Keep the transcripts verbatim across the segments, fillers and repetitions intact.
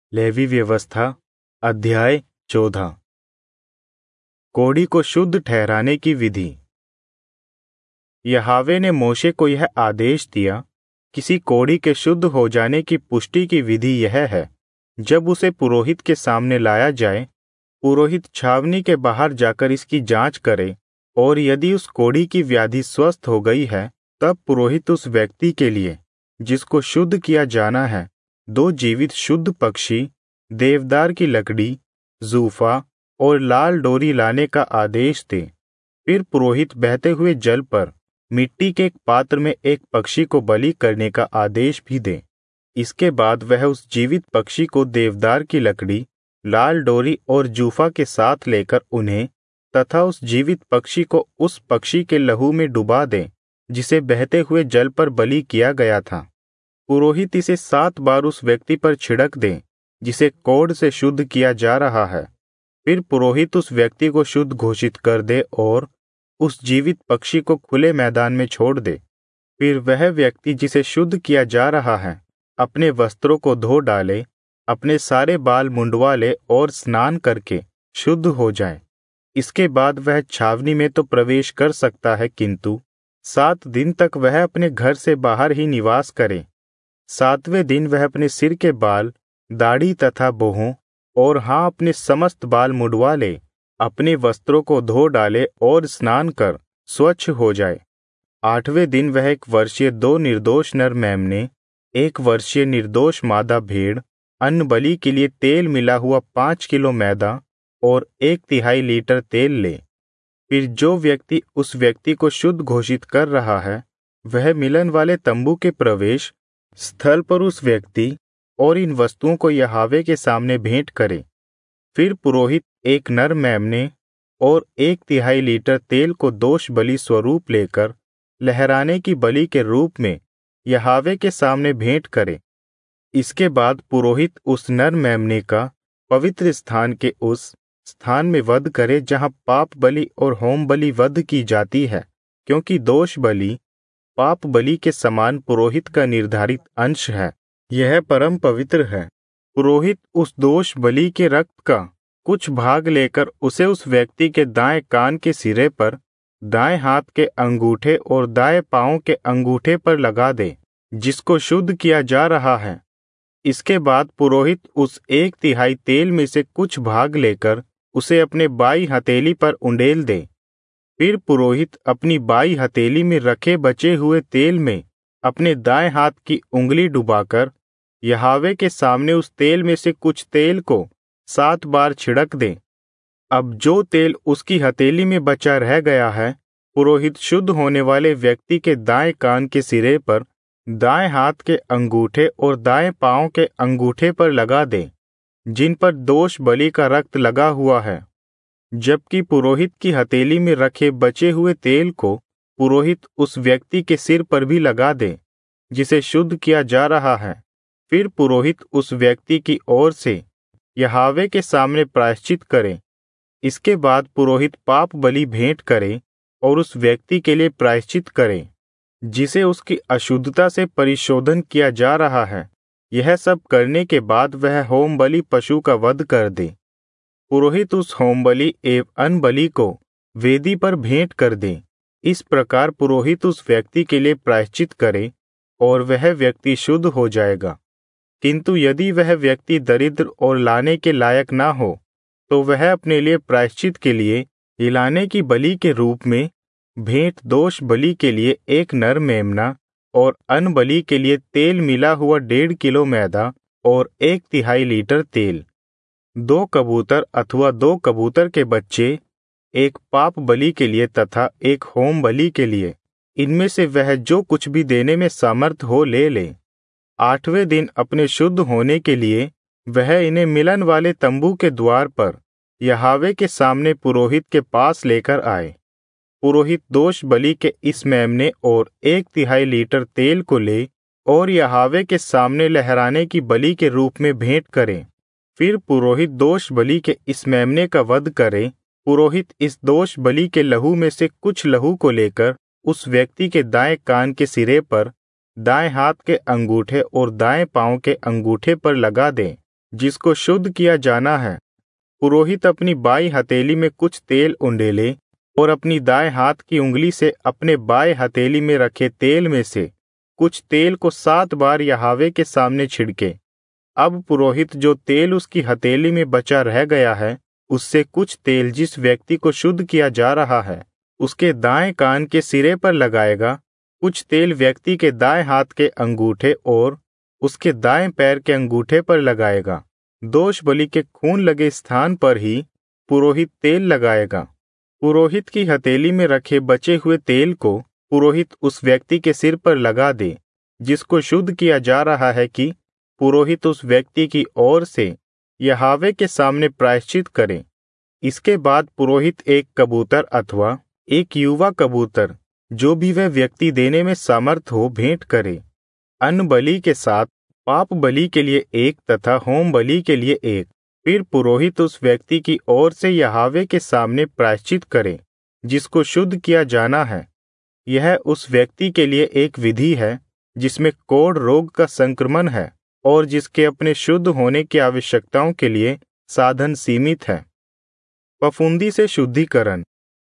Levy व्यवस्था अध्याय चौदह। कोढ़ी को शुद्ध ठहराने की विधि। यहोवा ने मोशे को यह आदेश दिया, किसी कोढ़ी के शुद्ध हो जाने की पुष्टि की विधि यह है, जब उसे पुरोहित के सामने लाया जाए, पुरोहित छावनी के बाहर जाकर इसकी जांच करे, और यदि उस कोढ़ी की व्याधि स्वस्थ हो गई है, तब पुरोहित उस व्यक्ति के लिए जिसको शुद्ध किया जाना है, दो जीवित शुद्ध पक्षी, देवदार की लकड़ी, जूफा और लाल डोरी लाने का आदेश दे। फिर पुरोहित बहते हुए जल पर मिट्टी के एक पात्र में एक पक्षी को बलि करने का आदेश भी दे। इसके बाद वह उस जीवित पक्षी को देवदार की लकड़ी, लाल डोरी और जूफा के साथ लेकर उन्हें तथा उस जीवित पक्षी को उस पक्षी के लहू में डुबा दे जिसे बहते हुए जल पर बलि किया गया था। पुरोहित इसे सात बार उस व्यक्ति पर छिड़क दे जिसे कोढ़ से शुद्ध किया जा रहा है। फिर पुरोहित उस व्यक्ति को शुद्ध घोषित कर दे और उस जीवित पक्षी को खुले मैदान में छोड़ दे। फिर वह व्यक्ति जिसे शुद्ध किया जा रहा है अपने वस्त्रों को धो डाले, अपने सारे बाल मुंडवा ले और स्नान करके शुद्ध हो जाए। इसके बाद वह छावनी में तो प्रवेश कर सकता है, किंतु सात दिन तक वह अपने घर से बाहर ही निवास करे। सातवें दिन वह अपने सिर के बाल, दाढ़ी तथा बोहों और हाँ अपने समस्त बाल मुंडवा ले, अपने वस्त्रों को धो डाले और स्नान कर स्वच्छ हो जाए। आठवें दिन वह एक वर्षीय दो निर्दोष नर मेमने, एक वर्षीय निर्दोष मादा भेड़, अन्न बलि के लिए तेल मिला हुआ पांच किलो मैदा और एक तिहाई लीटर तेल ले। फिर जो व्यक्ति उस व्यक्ति को शुद्ध घोषित कर रहा है, वह मिलन वाले तंबू के प्रवेश स्थल पर उस व्यक्ति और इन वस्तुओं को यहोवा के सामने भेंट करे। फिर पुरोहित एक नर मेमने और एक तिहाई लीटर तेल को दोष बलि स्वरूप लेकर लहराने की बलि के रूप में यहोवा के सामने भेंट करे। इसके बाद पुरोहित उस नर मेमने का पवित्र स्थान के उस स्थान में वध करे जहाँ पाप बलि और होम बलि वध की जाती है, क्योंकि दोष बलि पाप बलि के समान पुरोहित का निर्धारित अंश है, यह परम पवित्र है। पुरोहित उस दोष बलि के रक्त का कुछ भाग लेकर उसे उस व्यक्ति के दाएं कान के सिरे पर, दाएं हाथ के अंगूठे और दाएं पांव के अंगूठे पर लगा दे, जिसको शुद्ध किया जा रहा है। इसके बाद पुरोहित उस एक तिहाई तेल में से कुछ भाग लेकर उसे अपने बाई हथेली पर उंडेल दे। फिर पुरोहित अपनी बाई हथेली में रखे बचे हुए तेल में अपने दाएं हाथ की उंगली डुबाकर यहोवा के सामने उस तेल में से कुछ तेल को सात बार छिड़क दे। अब जो तेल उसकी हथेली में बचा रह गया है, पुरोहित शुद्ध होने वाले व्यक्ति के दाएं कान के सिरे पर, दाएं हाथ के अंगूठे और दाएं पांव के अंगूठे पर लगा दे, जिन पर दोष बलि का रक्त लगा हुआ है। जबकि पुरोहित की हथेली में रखे बचे हुए तेल को पुरोहित उस व्यक्ति के सिर पर भी लगा दे जिसे शुद्ध किया जा रहा है। फिर पुरोहित उस व्यक्ति की ओर से यहोवा के सामने प्रायश्चित करे। इसके बाद पुरोहित पाप बलि भेंट करे और उस व्यक्ति के लिए प्रायश्चित करे जिसे उसकी अशुद्धता से परिशोधन किया जा रहा है। यह सब करने के बाद वह होम बलि पशु का वध कर दे। पुरोहित उस होम बलि एवं अन्न बलि को वेदी पर भेंट कर दे। इस प्रकार पुरोहित उस व्यक्ति के लिए प्रायश्चित करे और वह व्यक्ति शुद्ध हो जाएगा। किंतु यदि वह व्यक्ति दरिद्र और लाने के लायक ना हो, तो वह अपने लिए प्रायश्चित के लिए हिलाने की बलि के रूप में भेंट दोष बलि के लिए एक नर मेमना और अन्न बलि के लिए तेल मिला हुआ डेढ़ किलो मैदा और एक तिहाई लीटर तेल, दो कबूतर अथवा दो कबूतर के बच्चे, एक पाप बलि के लिए तथा एक होम बलि के लिए, इनमें से वह जो कुछ भी देने में समर्थ हो ले ले। आठवें दिन अपने शुद्ध होने के लिए वह इन्हें मिलन वाले तंबू के द्वार पर यहोवा के सामने पुरोहित के पास लेकर आए। पुरोहित दोष बलि के इस मेमने और एक तिहाई लीटर तेल को ले और यहोवा के सामने लहराने की बलि के रूप में भेंट करे। फिर पुरोहित दोष बलि के इस मेमने का वध करे। पुरोहित इस दोष बलि के लहू में से कुछ लहू को लेकर उस व्यक्ति के दाएं कान के सिरे पर, दाएं हाथ के अंगूठे और दाएं पांव के अंगूठे पर लगा दे, जिसको शुद्ध किया जाना है, पुरोहित अपनी बाईं हथेली में कुछ तेल उंडेले और अपनी दाएं हाथ की उंगली से अपने बाएं हथेली में रखे तेल में से कुछ तेल को सात बार यहोवा के सामने छिड़के। अब पुरोहित जो तेल उसकी हथेली में बचा रह गया है, उससे कुछ तेल जिस व्यक्ति को शुद्ध किया जा रहा है उसके दाएं कान के सिरे पर लगाएगा, कुछ तेल व्यक्ति के दाएं हाथ के अंगूठे और उसके दाएं पैर के अंगूठे पर लगाएगा। दोष बलि के खून लगे स्थान पर ही पुरोहित तेल लगाएगा। पुरोहित की हथेली में रखे बचे हुए तेल को पुरोहित उस व्यक्ति के सिर पर लगा दे जिसको शुद्ध किया जा रहा है, कि पुरोहित उस व्यक्ति की ओर से यहोवा के सामने प्रायश्चित करे। इसके बाद पुरोहित एक कबूतर अथवा एक युवा कबूतर, जो भी वह व्यक्ति देने में समर्थ हो, भेंट करे। अन्न बलि के साथ पाप बलि के लिए एक तथा होम बलि के लिए एक। फिर पुरोहित उस व्यक्ति की ओर से यहोवा के सामने प्रायश्चित करे जिसको शुद्ध किया जाना है। यह उस व्यक्ति के लिए एक विधि है जिसमें कोढ़ रोग का संक्रमण है और जिसके अपने शुद्ध होने की आवश्यकताओं के लिए साधन सीमित है। फफूंदी से शुद्धिकरण।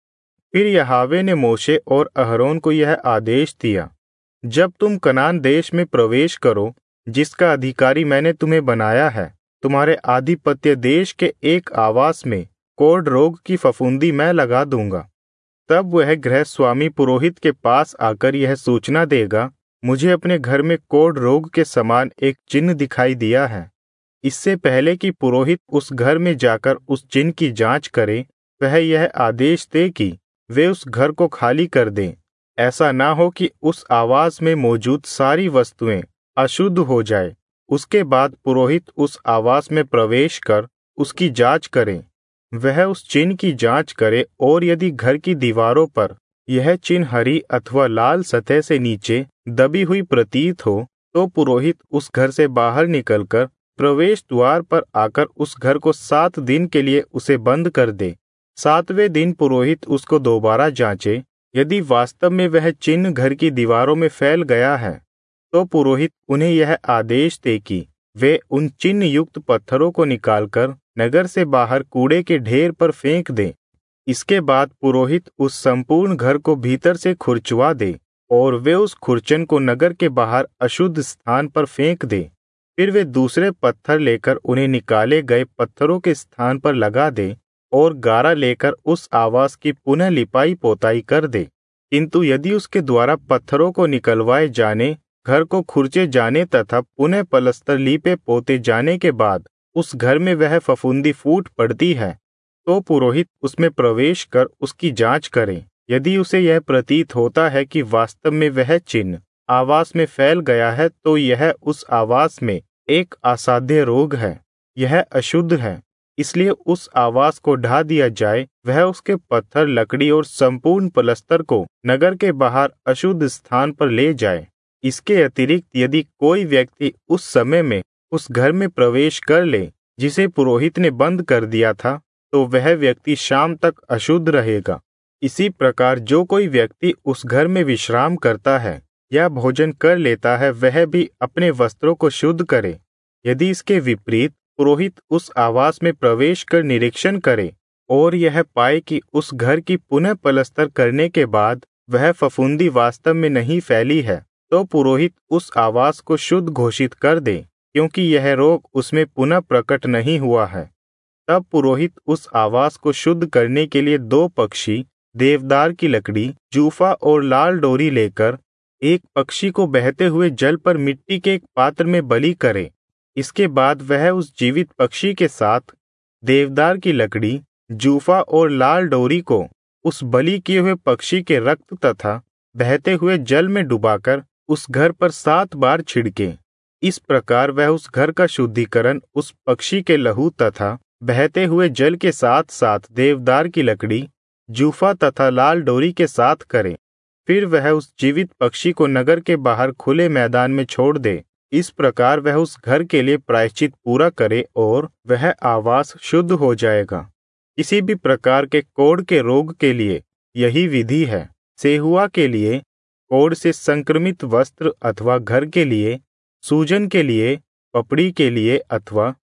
फिर यहोवा ने मोशे और अहरोन को यह आदेश दिया, जब तुम कनान देश में प्रवेश करो जिसका अधिकारी मैंने तुम्हें बनाया है, तुम्हारे आधिपत्य देश के एक आवास में कोढ़ रोग की फफूंदी मैं लगा दूंगा। तब वह गृहस्वामी पुरोहित के पास आकर यह सूचना देगा, मुझे अपने घर में कोढ़ रोग के समान एक चिन्ह दिखाई दिया है। इससे पहले कि पुरोहित उस घर में जाकर उस चिन्ह की जांच करे, वह यह आदेश दे कि वे उस घर को खाली कर दें। ऐसा ना हो कि उस आवास में मौजूद सारी वस्तुएं अशुद्ध हो जाए। उसके बाद पुरोहित उस आवास में प्रवेश कर उसकी जांच करे। वह उस चिन्ह की जांच करे और यदि घर की दीवारों पर यह चिन्ह हरी अथवा लाल सतह से नीचे दबी हुई प्रतीत हो, तो पुरोहित उस घर से बाहर निकलकर प्रवेश द्वार पर आकर उस घर को सात दिन के लिए उसे बंद कर दे। सातवें दिन पुरोहित उसको दोबारा जांचे। यदि वास्तव में वह चिन्ह घर की दीवारों में फैल गया है, तो पुरोहित उन्हें यह आदेश दे कि वे उन चिन्ह युक्त पत्थरों को निकालकर नगर से बाहर कूड़े के ढेर पर फेंक दें। इसके बाद पुरोहित उस संपूर्ण घर को भीतर से खुरचवा दे और वे उस खुरचन को नगर के बाहर अशुद्ध स्थान पर फेंक दे। फिर वे दूसरे पत्थर लेकर उन्हें निकाले गए पत्थरों के स्थान पर लगा दे और गारा लेकर उस आवास की पुनः लिपाई पोताई कर दे। किंतु यदि उसके द्वारा पत्थरों को निकलवाए जाने, घर को खुरचे जाने तथा पुनः पलस्तर लीपे पोते जाने के बाद उस घर में वह फफूंदी फूट पड़ती है, तो पुरोहित उसमें प्रवेश कर उसकी जांच करे। यदि उसे यह प्रतीत होता है कि वास्तव में वह चिन्ह आवास में फैल गया है, तो यह उस आवास में एक असाध्य रोग है, यह अशुद्ध है, इसलिए उस आवास को ढा दिया जाए। वह उसके पत्थर, लकड़ी और संपूर्ण पलस्तर को नगर के बाहर अशुद्ध स्थान पर ले जाए। इसके अतिरिक्त यदि कोई व्यक्ति उस समय में उस घर में प्रवेश कर ले जिसे पुरोहित ने बंद कर दिया था, तो वह व्यक्ति शाम तक अशुद्ध रहेगा। इसी प्रकार जो कोई व्यक्ति उस घर में विश्राम करता है या भोजन कर लेता है, वह भी अपने वस्त्रों को शुद्ध करे। यदि इसके विपरीत पुरोहित उस आवास में प्रवेश कर निरीक्षण करे और यह पाए कि उस घर की पुनः पलस्तर करने के बाद वह फफूंदी वास्तव में नहीं फैली है, तो पुरोहित उस आवास को शुद्ध घोषित कर दे, क्योंकि यह रोग उसमें पुनः प्रकट नहीं हुआ है। तब पुरोहित उस आवास को शुद्ध करने के लिए दो पक्षी, देवदार की लकड़ी, जूफा और लाल डोरी लेकर एक पक्षी को बहते हुए जल पर मिट्टी के एक पात्र में बलि करे। इसके बाद वह उस जीवित पक्षी के साथ देवदार की लकड़ी, जूफा और लाल डोरी को उस बलि किए हुए पक्षी के रक्त तथा बहते हुए जल में डुबाकर उस घर पर सात बार छिड़के। इस प्रकार वह उस घर का शुद्धिकरण उस पक्षी के लहू तथा बहते हुए जल के साथ साथ देवदार की लकड़ी, जूफा तथा लाल डोरी के साथ करे। फिर वह उस जीवित पक्षी को नगर के बाहर खुले मैदान में छोड़ दे। इस प्रकार वह उस घर के लिए प्रायश्चित पूरा करे और वह आवास शुद्ध हो जाएगा। किसी भी प्रकार के कोढ़ के रोग के लिए यही विधि है। सेहुआ के लिए, कोढ़ से संक्रमित वस्त्र अथवा घर के लिए, सूजन के लिए, पपड़ी के लिए अथवा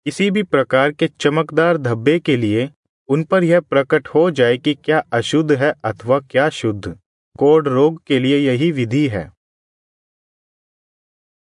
किसी भी प्रकार के चमकदार धब्बे के लिए उन पर यह प्रकट हो जाए कि क्या अशुद्ध है अथवा क्या शुद्ध। कोढ़ रोग के लिए यही विधि है।